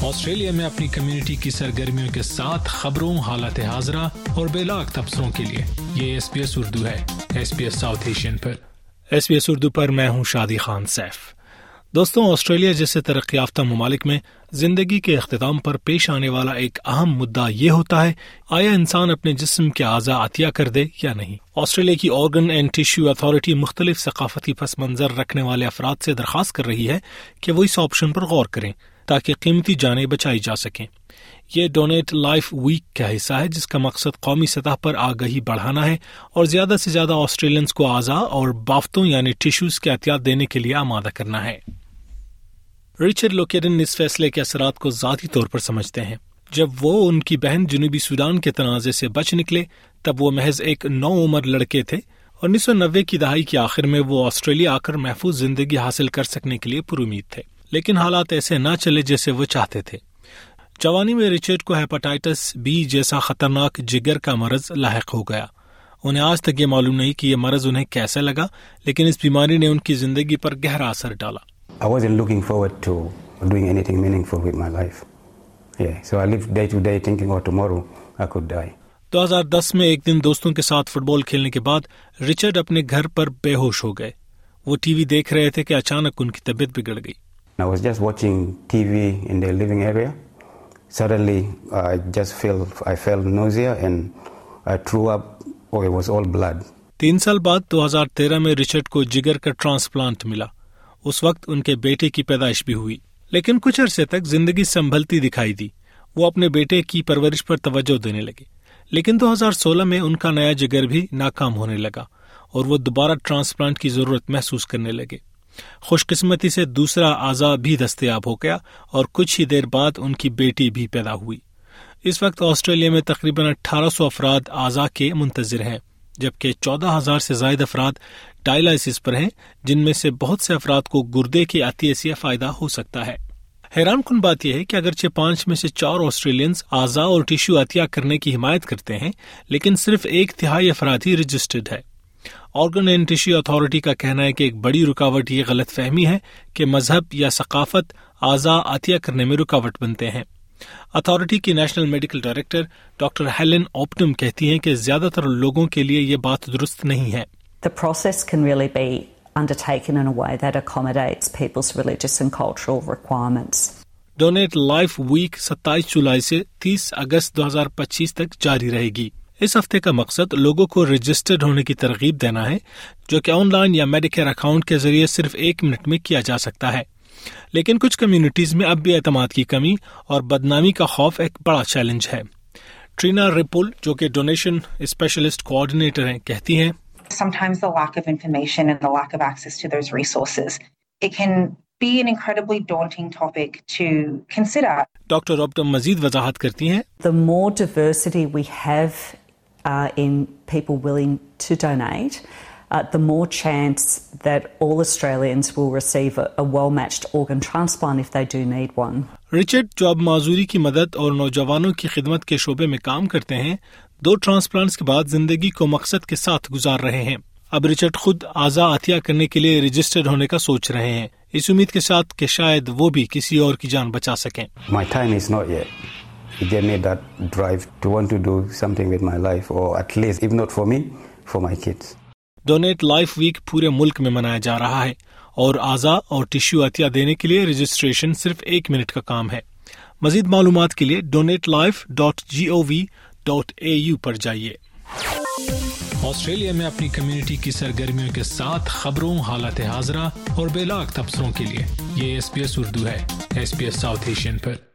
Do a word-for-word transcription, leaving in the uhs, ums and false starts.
Australia میں اپنی community کی سرگرمیوں کے ساتھ خبروں، حالات حاضرہ اور بے لاگ تبصروں کے لیے یہ ایس بی ایس اردو ہے۔ S B S South Asian پر ایس بی ایس اردو پر میں ہوں شادی خان سیف۔ دوستوں، آسٹریلیا جیسے ترقی یافتہ ممالک میں زندگی کے اختتام پر پیش آنے والا ایک اہم مدعا یہ ہوتا ہے آیا انسان اپنے جسم کے اعضاء عطیہ کر دے یا نہیں۔ آسٹریلیا کی آرگن اینڈ ٹیشو اتھارٹی مختلف ثقافتی پس منظر رکھنے والے افراد سے درخواست کر رہی ہے کہ وہ اس آپشن پر غور کریں تاکہ قیمتی جانیں بچائی جا سکیں۔ یہ ڈونیٹ لائف ویک کا حصہ ہے جس کا مقصد قومی سطح پر آگہی بڑھانا ہے اور زیادہ سے زیادہ آسٹریلینز کو اعضاء اور بافتوں یعنی ٹیشوز کے عطیات دینے کے لیے آمادہ کرنا ہے۔ رچرڈ لوکیڈن اس فیصلے کے اثرات کو ذاتی طور پر سمجھتے ہیں۔ جب وہ ان کی بہن جنوبی سوڈان کے تنازع سے بچ نکلے تب وہ محض ایک نو عمر لڑکے تھے۔ انیس سو نوے کی دہائی کے آخر میں وہ آسٹریلیا آ کر محفوظ زندگی حاصل کر سکنے کے لیے پر امید تھے، لیکن حالات ایسے نہ چلے جیسے وہ چاہتے تھے۔ جوانی میں رچرڈ کو ہیپاٹائٹس بی جیسا خطرناک جگر کا مرض لاحق ہو گیا۔ انہیں آج تک یہ معلوم نہیں کہ یہ مرض انہیں کیسے لگا، لیکن اس بیماری نے ان کی زندگی پر گہرا اثر ڈالا۔ I wasn't looking forward to doing anything meaningful with my life. Yeah, so I lived day to day thinking, oh, tomorrow I could die. دو ہزار دس میں ایک دن دوستوں کے ساتھ فٹ بال کھیلنے کے بعد رچرڈ اپنے گھر پر بے ہوش ہو گئے۔ وہ ٹی وی دیکھ رہے تھے کہ اچانک ان کی طبیعت بگڑ گئی۔ I was just watching T V in the living area. Suddenly I just felt I felt nausea and I threw up. Oh, it was all blood. تین سال بعد دو ہزار تیرہ میں رچرڈ کو جگر کا ٹرانسپلانٹ ملا۔ اس وقت ان کے بیٹے کی پیدائش بھی ہوئی، لیکن کچھ عرصے تک زندگی سنبھلتی دکھائی دی۔ وہ اپنے بیٹے کی پرورش پر توجہ دینے لگے، لیکن دو ہزار سولہ میں ان کا نیا جگر بھی ناکام ہونے لگا اور وہ دوبارہ ٹرانسپلانٹ کی ضرورت محسوس کرنے لگے۔ خوش قسمتی سے دوسرا اعضاء بھی دستیاب ہو گیا اور کچھ ہی دیر بعد ان کی بیٹی بھی پیدا ہوئی۔ اس وقت آسٹریلیا میں تقریباً اٹھارہ سو افراد اعضاء کے منتظر ہیں، جبکہ چودہ ہزار سے زائد افراد ڈائلائسس پر ہیں، جن میں سے بہت سے افراد کو گردے کے عطیے سے فائدہ ہو سکتا ہے۔ حیران کن بات یہ ہے کہ اگرچہ پانچ میں سے چار آسٹریلینز اعضاء اور ٹیشو عطیہ کرنے کی حمایت کرتے ہیں، لیکن صرف ایک تہائی افراد ہی رجسٹرڈ ہے۔ آرگن اینڈ ٹیشو اتھارٹی کا کہنا ہے کہ ایک بڑی رکاوٹ یہ غلط فہمی ہے کہ مذہب یا ثقافت اعضاء عطیہ کرنے میں رکاوٹ بنتے ہیں۔ اتھارٹی کی national medical director doctor Helen Opdam کہتی ہیں کہ زیادہ تر لوگوں کے لیے یہ بات درست نہیں ہے۔ The process can really be undertaken in a way that accommodates people's religious and cultural requirements. Donate life week ستائیس جولائی سے تیس اگست دو ہزار پچیس تک جاری رہے گی۔ اس ہفتے کا مقصد لوگوں کو رجسٹرڈ ہونے کی ترغیب دینا ہے، جو کہ آن لائن یا میڈیکیئر اکاؤنٹ کے ذریعے صرف ایک منٹ میں کیا جا سکتا ہے۔ لیکن کچھ کمیونٹیز میں اب بھی اعتماد کی کمی اور بدنامی کا خوف ایک بڑا چیلنج ہے۔ ٹرینا ریپول، جو کہ ڈونیشن اسپیشلسٹ کوآرڈینیٹر ہیں، کہتی ہیں Sometimes the lack of information and the lack of access to those resources, it can be an incredibly daunting topic to consider. Doctor Opdam مزید وضاحت کرتی ہیں، The more diversity we have uh, in people willing to donate, uh, the more chance that all Australians will receive a, a well-matched organ transplant if they do need one. Richard, جو اب معذوری کی مدد اور نوجوانوں کی خدمت کے شعبے میں کام کرتے ہیں، دو ٹرانسپلانٹس کے بعد زندگی کو مقصد کے ساتھ گزار رہے ہیں۔ اب رچرڈ خود اعضاء عطیہ کرنے کے لیے رجسٹرڈ ہونے کا سوچ رہے ہیں، اس امید کے ساتھ کہ شاید وہ بھی کسی اور کی جان بچا سکیں۔ My time is not yet. It gave me that drive to want to do something with my life, or at least, if not for me, for my kids. Donate life week پورے ملک میں منایا جا رہا ہے اور اعضاء اور ٹیشو عطیہ دینے کے لیے رجسٹریشن صرف ایک منٹ کا کام ہے۔ مزید معلومات کے لیے donate life dot G O V dot A U پر جائیے۔ آسٹریلیا میں اپنی کمیونٹی کی سرگرمیوں کے ساتھ خبروں، حالات حاضرہ اور بے لاگ تبصروں کے لیے یہ ایس بی ایس اردو ہے۔ S B S South Asian پر